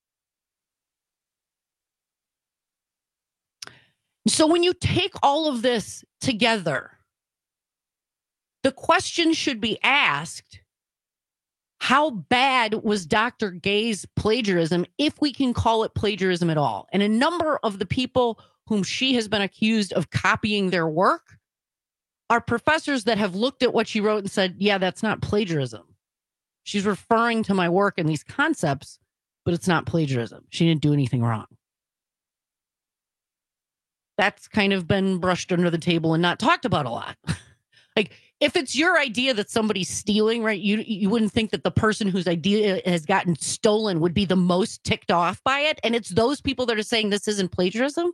A: So when you take all of this together, the question should be asked, how bad was Dr. Gay's plagiarism, if we can call it plagiarism at all? And a number of the people whom she has been accused of copying their work are professors that have looked at what she wrote and said, yeah, that's not plagiarism. She's referring to my work and these concepts, but it's not plagiarism. She didn't do anything wrong. That's kind of been brushed under the table and not talked about a lot. Like, if it's your idea that somebody's stealing, right, you wouldn't think that the person whose idea has gotten stolen would be the most ticked off by it. And it's those people that are saying this isn't plagiarism.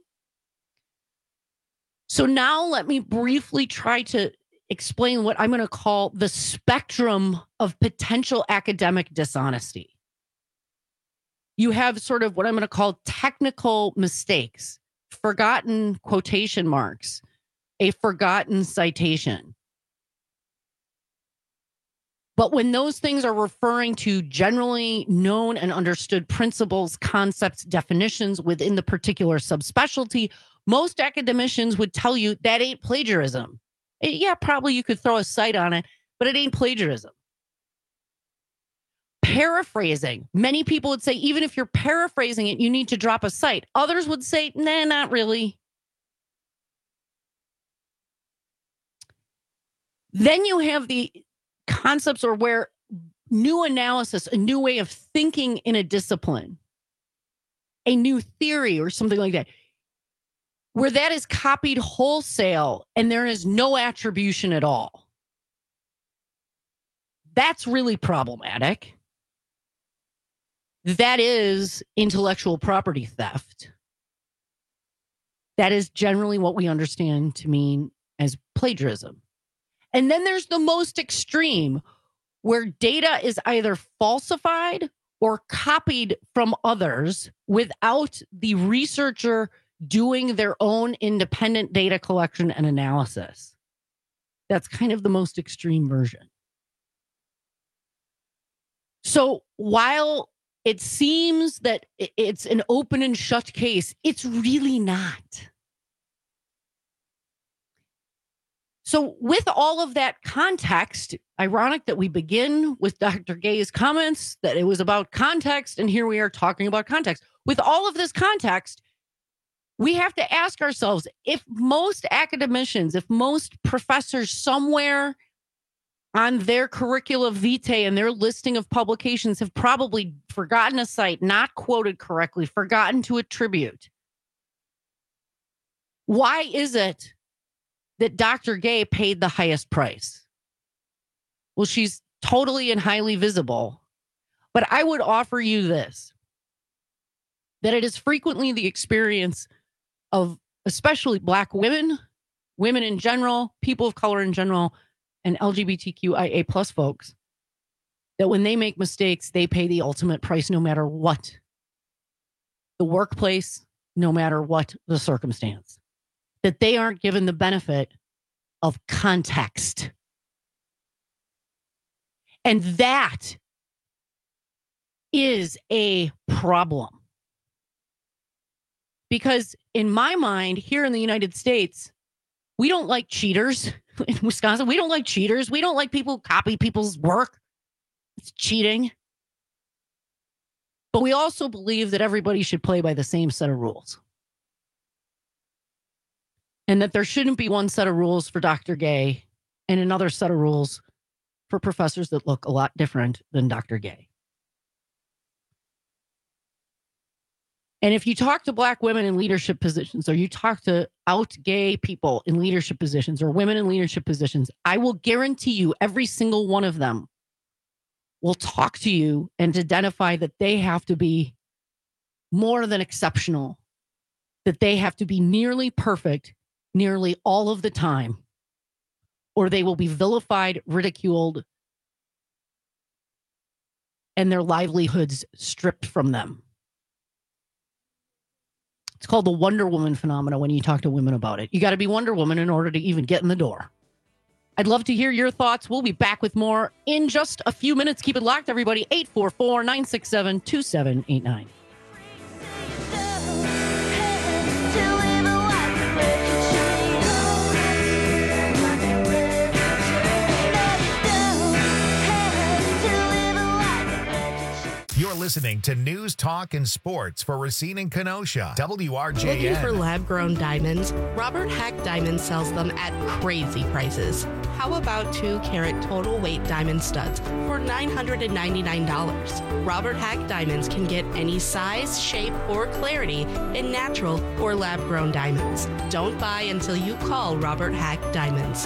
A: So now let me briefly try to explain what I'm going to call the spectrum of potential academic dishonesty. You have sort of what I'm going to call technical mistakes, forgotten quotation marks, a forgotten citation. But when those things are referring to generally known and understood principles, concepts, definitions within the particular subspecialty, most academicians would tell you that ain't plagiarism. Yeah, probably you could throw a cite on it, but it ain't plagiarism. Paraphrasing. Many people would say, even if you're paraphrasing it, you need to drop a cite. Others would say, nah, not really. Then you have the concepts or where new analysis, a new way of thinking in a discipline, a new theory or something like that, where that is copied wholesale and there is no attribution at all. That's really problematic. That is intellectual property theft. That is generally what we understand to mean as plagiarism. And then there's the most extreme, where data is either falsified or copied from others without the researcher doing their own independent data collection and analysis. That's kind of the most extreme version. So while it seems that it's an open and shut case, it's really not. So with all of that context, ironic that we begin with Dr. Gay's comments that it was about context, and here we are talking about context. With all of this context, we have to ask ourselves, if most academicians, if most professors somewhere on their curricula vitae and their listing of publications have probably forgotten a cite, not quoted correctly, forgotten to attribute, why is it that Dr. Gay paid the highest price? Well, she's totally and highly visible. But I would offer you this, that it is frequently the experience of especially Black women, women in general, people of color in general, and LGBTQIA plus folks, that when they make mistakes, they pay the ultimate price no matter what the workplace, no matter what the circumstance. That they aren't given the benefit of context. And that is a problem. Because in my mind, here in the United States, we don't like cheaters. In Wisconsin, we don't like cheaters. We don't like people who copy people's work. It's cheating. But we also believe that everybody should play by the same set of rules. And that there shouldn't be one set of rules for Dr. Gay and another set of rules for professors that look a lot different than Dr. Gay. And if you talk to Black women in leadership positions, or you talk to out gay people in leadership positions, or women in leadership positions, I will guarantee you every single one of them will talk to you and identify that they have to be more than exceptional, that they have to be nearly perfect nearly all of the time, or they will be vilified, ridiculed, and their livelihoods stripped from them. It's called the Wonder Woman phenomena when you talk to women about it. You got to be Wonder Woman in order to even get in the door. I'd love to hear your thoughts. We'll be back with more in just a few minutes. Keep it locked, everybody. 844-967-2789.
S: You're listening to News, Talk, and Sports for Racine and Kenosha. WRJN.
D: Looking for lab-grown diamonds? Robert Hack Diamonds sells them at crazy prices. How about 2-carat total weight diamond studs for $999? Robert Hack Diamonds can get any size, shape, or clarity in natural or lab-grown diamonds. Don't buy until you call Robert Hack Diamonds.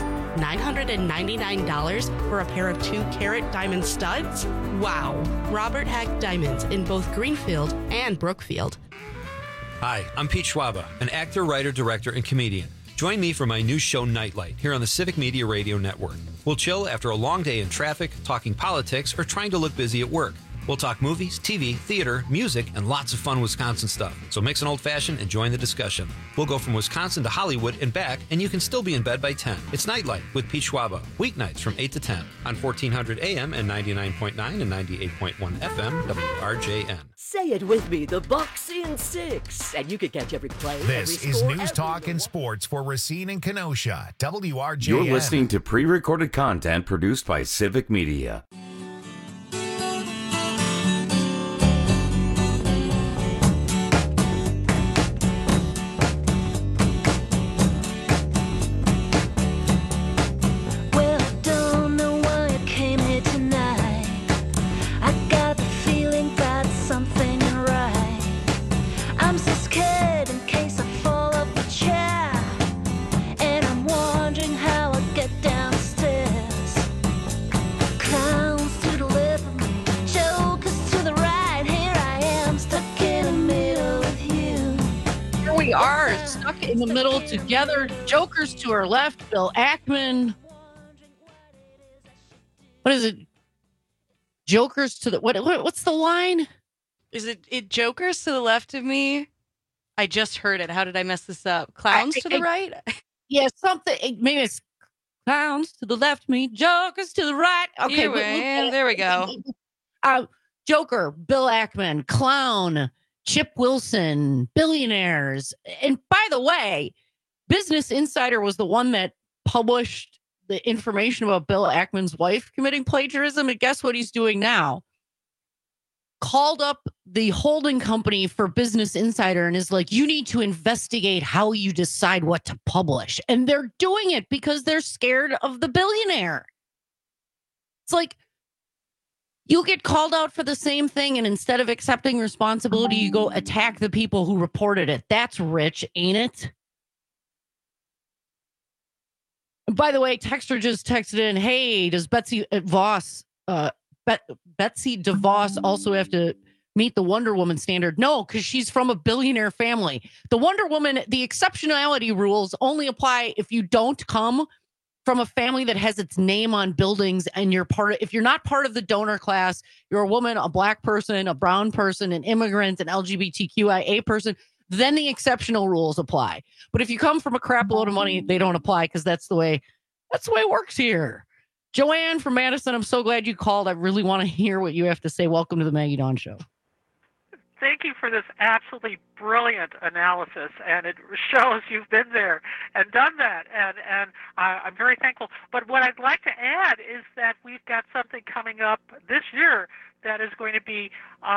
D: $999 for a pair of 2-carat diamond studs? Wow! Robert Hack Diamonds in both Greenfield and Brookfield.
Q: Hi, I'm Pete Schwaba, an actor, writer, director, and comedian. Join me for my new show, Nightlight, here on the Civic Media Radio Network. We'll chill after a long day in traffic, talking politics, or trying to look busy at work. We'll talk movies, TV, theater, music, and lots of fun Wisconsin stuff. So mix an old-fashioned and join the discussion. We'll go from Wisconsin to Hollywood and back, and you can still be in bed by 10. It's Nightlight with Pete Schwaba, weeknights from 8 to 10 on 1400 AM and 99.9 and 98.1 FM WRJN.
K: Say it with me, the Bucks in 6. And you can catch every play.
S: This
K: every
S: is
K: score,
S: News Talk and Sports for Racine and Kenosha, WRJN.
T: You're listening to pre-recorded content produced by Civic Media.
A: In the middle together, jokers to our left, Bill Ackman. What is it? Jokers to the what's the line?
R: Is it jokers to the left of me? I just heard it. How did I mess this up? Clowns to the right?
A: Yeah, something. Maybe it's clowns to the left of me, jokers to the right. Okay,
R: there we go.
A: Joker, Bill Ackman, clown, Chip Wilson, billionaires. And by the way, Business Insider was the one that published the information about Bill Ackman's wife committing plagiarism. And guess what he's doing now? Called up the holding company for Business Insider and is like, you need to investigate how you decide what to publish. And they're doing it because they're scared of the billionaire. It's like, you get called out for the same thing, and instead of accepting responsibility, you go attack the people who reported it. That's rich, ain't it? By the way, Texter just texted in, hey, does Betsy DeVos also have to meet the Wonder Woman standard? No, because she's from a billionaire family. The Wonder Woman, the exceptionality rules only apply if you don't come from a family that has its name on buildings and if you're not part of the donor class, you're a woman, a black person, a brown person, an immigrant, an LGBTQIA person, then the exceptional rules apply. But if you come from a crap load of money, they don't apply because that's the way it works here. Joanne from Madison, I'm so glad you called. I really want to hear what you have to say. Welcome to the Maggie Dawn Show.
V: Thank you for this absolutely brilliant analysis, and it shows you've been there and done that, and I'm very thankful. But what I'd like to add is that we've got something coming up this year that is going to be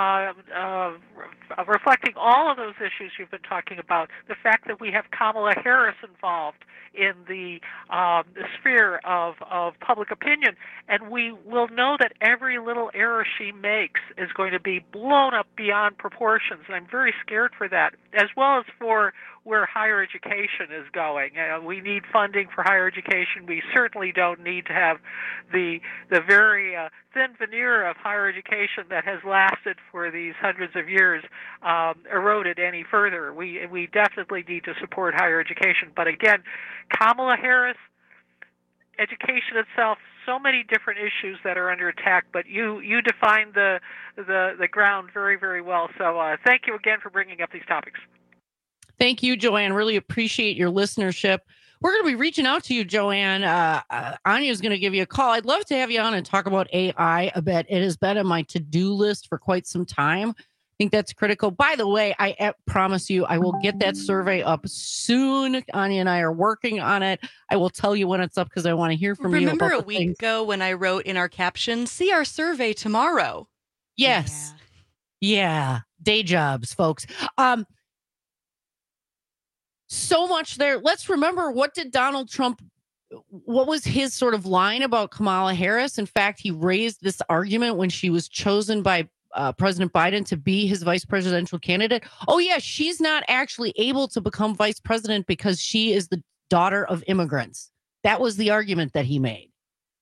V: reflecting all of those issues you've been talking about. The fact that we have Kamala Harris involved in the sphere of public opinion, and we will know that every little error she makes is going to be blown up beyond proportions, and I'm very scared for that, as well as for where higher education is going. We need funding for higher education. We certainly don't need to have the very thin veneer of higher education that has lasted for these hundreds of years eroded any further. We definitely need to support higher education. But again, Kamala Harris, education itself, so many different issues that are under attack, but you define the ground very, very well. So thank you again for bringing up these topics.
A: Thank you, Joanne. Really appreciate your listenership. We're going to be reaching out to you, Joanne. Anya is going to give you a call. I'd love to have you on and talk about AI a bit. It has been on my to-do list for quite some time. I think that's critical. By the way, I promise you, I will get that survey up soon. Anya and I are working on it. I will tell you when it's up because I want to hear from you.
R: Remember a week ago when I wrote in our caption, see our survey tomorrow?
A: Yes. Yeah. Day jobs, folks. So much there. Let's remember, what did Donald Trump what was his sort of line about Kamala Harris? In fact, he raised this argument when she was chosen by President Biden to be his vice presidential candidate. Oh, yeah, she's not actually able to become vice president because she is the daughter of immigrants. That was the argument that he made.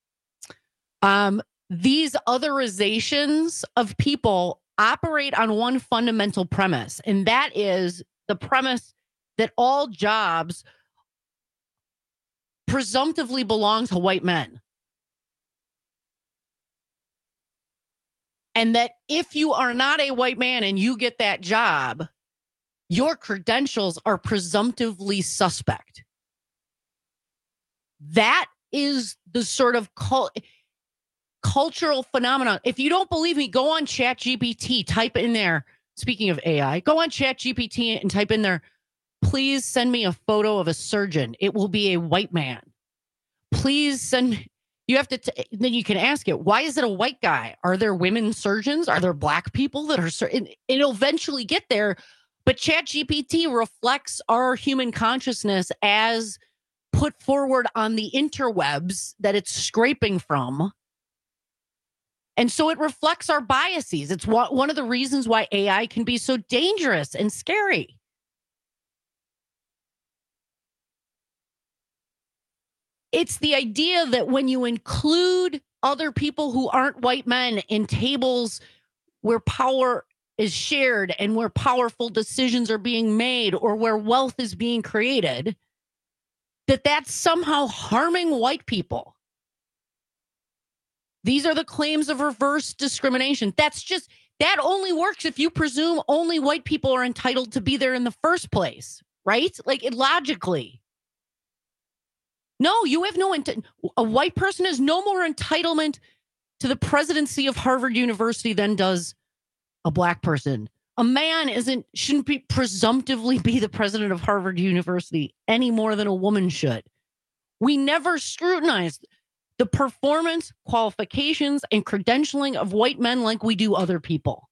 A: These otherizations of people operate on one fundamental premise, and that is the premise that all jobs presumptively belong to white men. And that if you are not a white man and you get that job, your credentials are presumptively suspect. That is the sort of cultural phenomenon. If you don't believe me, go on ChatGPT, type in there, speaking of AI, go on ChatGPT and type in there, please send me a photo of a surgeon. It will be a white man. Please send, you have to, then you can ask it, why is it a white guy? Are there women surgeons? Are there black people that are, it'll eventually get there. But ChatGPT reflects our human consciousness as put forward on the interwebs that it's scraping from. And so it reflects our biases. It's one of the reasons why AI can be so dangerous and scary. It's the idea that when you include other people who aren't white men in tables where power is shared and where powerful decisions are being made or where wealth is being created, that's somehow harming white people. These are the claims of reverse discrimination. That only works if you presume only white people are entitled to be there in the first place, right? Like logically. No, you have a white person has no more entitlement to the presidency of Harvard University than does a black person. A man shouldn't be presumptively be the president of Harvard University any more than a woman should. We never scrutinize the performance, qualifications, and credentialing of white men like we do other people.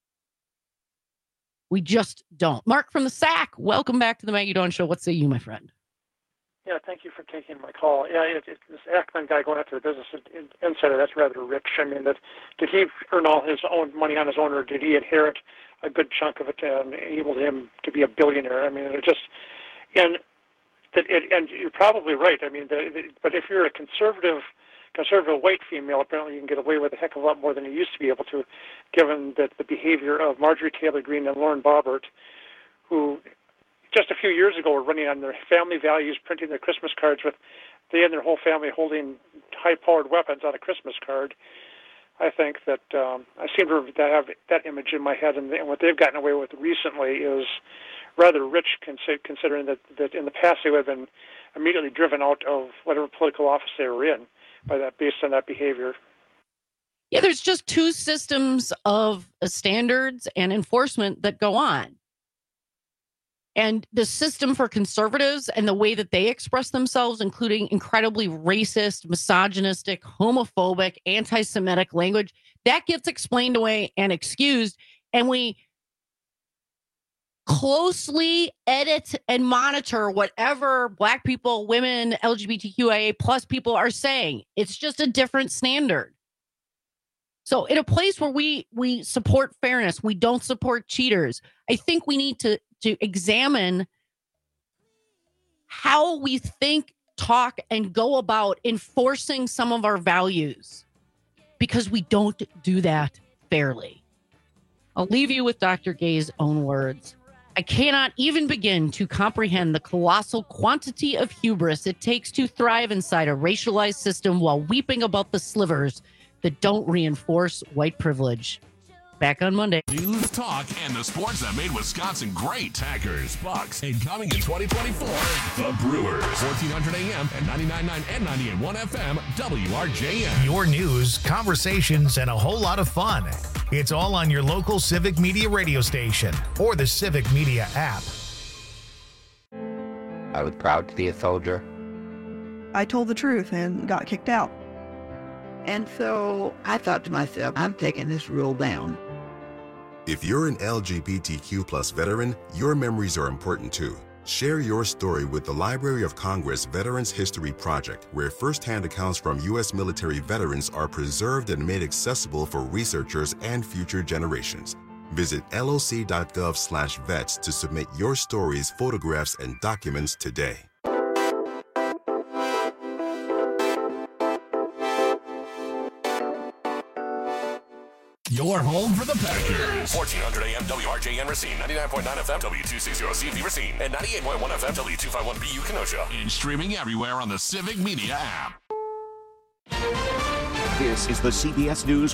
A: We just don't. Mark from the SAC, welcome back to the Maggie Dawn Show. What say you, my friend?
E: Yeah, thank you for taking my call. Yeah, this Ackman guy going after the Business Insider, that's rather rich. I mean, did he earn all his own money on his own, or did he inherit a good chunk of it and enabled him to be a billionaire? I mean, and you're probably right. I mean, but if you're a conservative white female, apparently you can get away with a heck of a lot more than you used to be able to, given that the behavior of Marjorie Taylor Greene and Lauren Boebert, who just a few years ago were running on their family values, printing their Christmas cards with they and their whole family holding high-powered weapons on a Christmas card. I think that I seem to have that image in my head, and what they've gotten away with recently is rather rich, considering that in the past they would have been immediately driven out of whatever political office they were in by that, based on that behavior.
A: Yeah, there's just two systems of standards and enforcement that go on. And the system for conservatives and the way that they express themselves, including incredibly racist, misogynistic, homophobic, anti-Semitic language, that gets explained away and excused. And we closely edit and monitor whatever Black people, women, LGBTQIA plus people are saying. It's just a different standard. So in a place where we support fairness, we don't support cheaters, I think we need to examine how we think, talk, and go about enforcing some of our values, because we don't do that fairly. I'll leave you with Dr. Gay's own words. I cannot even begin to comprehend the colossal quantity of hubris it takes to thrive inside a racialized system while weeping about the slivers that don't reinforce white privilege. Back on Monday.
B: News, talk, and the sports that made Wisconsin great. Packers, Bucks, and coming in 2024, the Brewers. 1400 AM and 99.9 and 98.1 FM, WRJN.
S: Your news, conversations, and a whole lot of fun. It's all on your local Civic Media radio station or the Civic Media app.
F: I was proud to be a soldier.
U: I told the truth and got kicked out.
F: And so I thought to myself, I'm taking this rule down.
W: If you're an LGBTQ+ veteran, your memories are important too.
G: Share your story with the Library of Congress Veterans History Project, where first-hand accounts from U.S. military veterans are preserved and made accessible for researchers and future generations. Visit loc.gov/vets to submit your stories, photographs, and documents today.
B: Your home for the Packers. 1400 AM WRJN Racine, 99.9 FM W260CV Racine, and 98.1 FM W251BU Kenosha. And streaming everywhere on the Civic Media app.
H: This is the CBS News